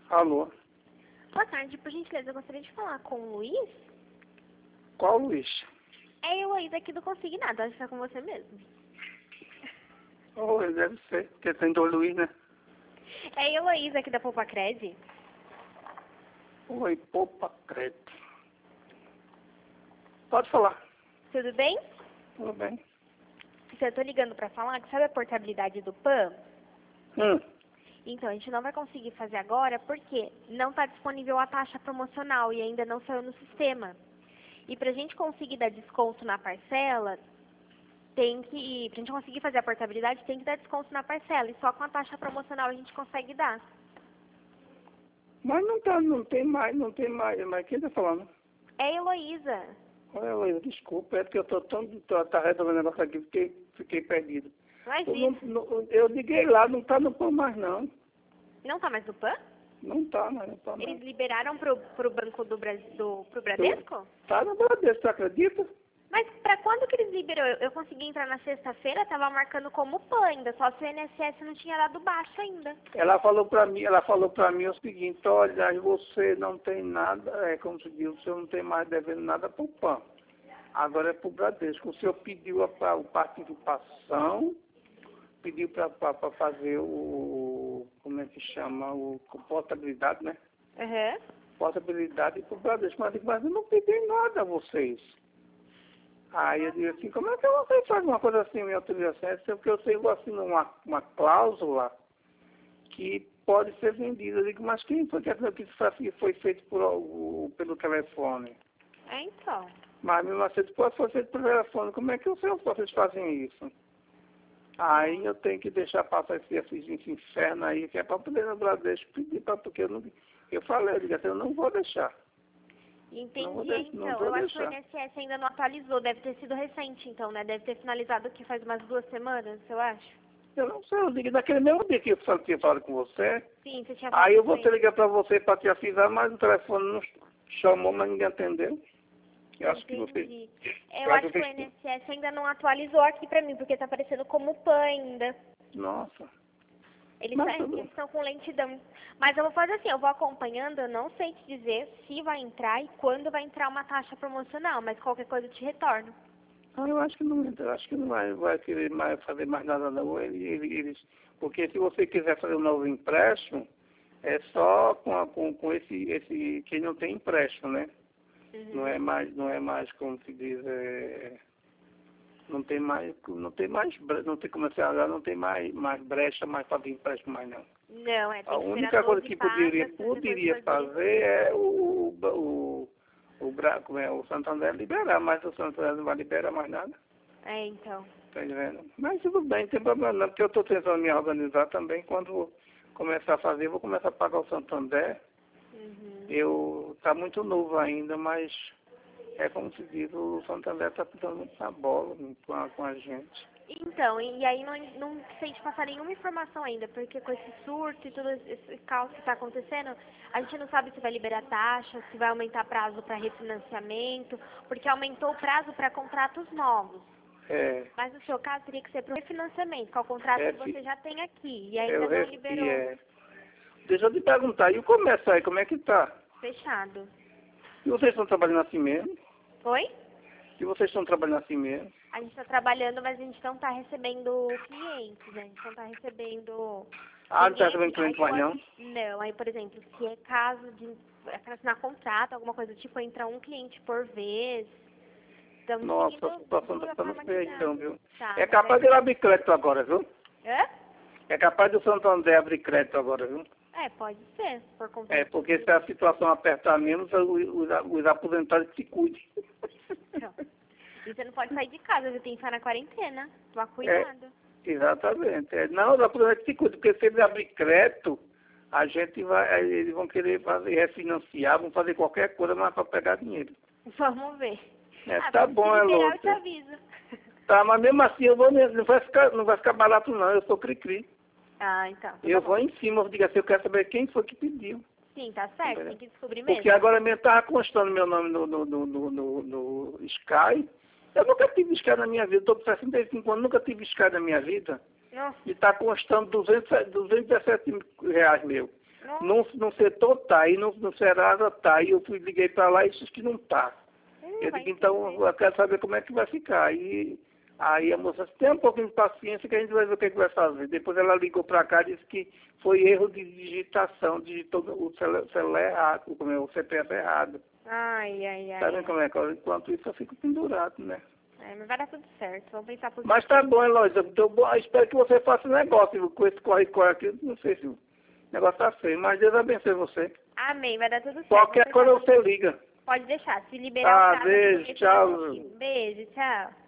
Alô? Boa tarde, por gentileza, eu gostaria de falar com o Luiz. Qual Luiz? É eu aí daqui do Consignado, acho que é com você mesmo. Oh, ele deve ser, porque tem dois Luiz, né? É eu aí daqui da Poupa Cred. Oi, Poupa Crédito. Pode falar. Tudo bem? Tudo bem. Eu tô ligando pra falar que sabe a portabilidade do PAN? Então, a gente não vai conseguir fazer agora porque não está disponível a taxa promocional e ainda não saiu no sistema. E para a gente conseguir dar desconto na parcela, pra gente conseguir fazer a portabilidade, tem que dar desconto na parcela. E só com a taxa promocional a gente consegue dar. Mas não tem mais. Mas quem tá falando? É a Heloísa. Olha, Luiz, desculpa, é porque eu tô tá resolvendo o negócio aqui, fiquei perdido. Imagina. Eu liguei lá, não tá no pão mais não. Não tá mais no PAN? Não tá mais. Eles liberaram pro Banco do Brasil, pro Bradesco? Tá no Bradesco, tu acredita? Mas pra quando que eles liberou? Eu consegui entrar na sexta-feira, tava marcando como PAN ainda, só se o INSS não tinha dado baixo ainda. Ela falou pra mim o seguinte, olha, você não tem nada, como se diz, o senhor não tem mais devendo nada pro PAN. Agora é pro Bradesco. O senhor pediu a participação, pediu para fazer como é que chama, portabilidade, né? Uhum. Portabilidade pro Bradesco. Mas eu não pedi nada a vocês. Aí eu digo assim, como é que vocês fazem uma coisa assim, minha autorização? Porque eu sei que eu assino uma cláusula que pode ser vendida. Eu digo, mas quem foi que foi feito pelo telefone? É, então. Mas mesmo assim, depois foi feito pelo telefone. Como é que vocês fazem isso? Aí eu tenho que deixar passar esse inferno aí, que é para poder no Bradesco pedir, porque eu falei, eu digo assim, eu não vou deixar. Entendi, então. Eu acho que o INSS ainda não atualizou. Deve ter sido recente, então, né? Deve ter finalizado aqui faz umas 2 semanas, eu acho. Eu não sei, eu digo naquele mesmo dia que eu tinha falado com você. Sim, você tinha falado. Aí eu vou te ligar para você para te avisar, mas o telefone não chamou, mas ninguém atendeu. Eu acho que você... Eu acho que o INSS ainda não atualizou aqui pra mim, porque tá aparecendo como PAN ainda. Nossa. Eles estão com lentidão. Mas eu vou fazer assim, eu vou acompanhando, eu não sei te dizer se vai entrar e quando vai entrar uma taxa promocional, mas qualquer coisa eu te retorno. Eu acho que não entra, acho que não vai querer fazer mais nada não. Porque se você quiser fazer um novo empréstimo, é só com esse que não tem empréstimo, né? Uhum. Não é mais como se diz, não tem comercial, não tem mais brecha, mais fazer empréstimo mais não. Não, tem a única coisa que poderia fazer é o Santander liberar, mas o Santander não vai liberar mais nada. É, então. Tá vendo? Mas tudo bem, não tem problema não, porque eu estou tentando me organizar também. Quando começar a fazer, eu vou começar a pagar o Santander. Tá muito novo ainda, mas é como se diz, o Santander está dando muita bola com a gente. Então, e aí não sei te passar nenhuma informação ainda, porque com esse surto e todo esse caos que está acontecendo, a gente não sabe se vai liberar taxa, se vai aumentar prazo para refinanciamento, porque aumentou o prazo para contratos novos. Mas no seu caso teria que ser para o refinanciamento, que é o contrato que você já tem aqui, e ainda não liberou. Deixa eu te perguntar, e o comércio aí, como é que tá? Fechado. E vocês estão trabalhando assim mesmo? Oi? E vocês estão trabalhando assim mesmo? A gente está trabalhando, mas a gente não está recebendo clientes, né? A gente não está recebendo... Não está recebendo cliente mais não? Não, aí, por exemplo, se é caso de assinar contrato, alguma coisa do tipo, entra um cliente por vez. Nossa, a situação está ficando feia então, viu? É capaz de ele abrir crédito agora, viu? É capaz do Santander abrir crédito agora, viu? Pode ser, por conta porque se a situação apertar menos, os aposentados se cuidem. E você não pode sair de casa, você tem que ficar na quarentena. Toma cuidado. Exatamente. Não, os aposentados se cuidem, porque se eles abrirem crédito, eles vão querer refinanciar, vão fazer qualquer coisa, mas para pegar dinheiro. Vamos ver. Tá bom, eu te aviso. Tá, mas mesmo assim não vai ficar barato não, eu sou cri-cri. Então. Eu vou em cima, eu digo assim, eu quero saber quem foi que pediu. Sim, tá certo, tem que descobrir mesmo. Porque agora mesmo estava constando meu nome no Sky. Eu nunca tive Sky na minha vida, estou com 65 anos, nunca tive Sky na minha vida. Nossa. E está constando R$ 217 meu. No setor tá, e no Serasa tá. E eu liguei para lá e disse que não tá. Eu digo, então, eu quero saber como é que vai ficar. Aí a moça disse, tem um pouquinho de paciência que a gente vai ver o que vai fazer. Depois ela ligou para cá e disse que foi erro de digitação, digitou o celular errado, o CPF errado. Ai. Tá vendo como é? Enquanto isso eu fico pendurado, né? Mas vai dar tudo certo, vamos pensar positivo. Mas tá bom, Heloísa, espero que você faça um negócio com esse corre-corre aqui. Não sei se o negócio tá feio, mas Deus abençoe você. Amém, vai dar tudo certo. Qualquer coisa você liga. Pode deixar, se liberar o prazo. Beijo, tchau. Beijo, tchau.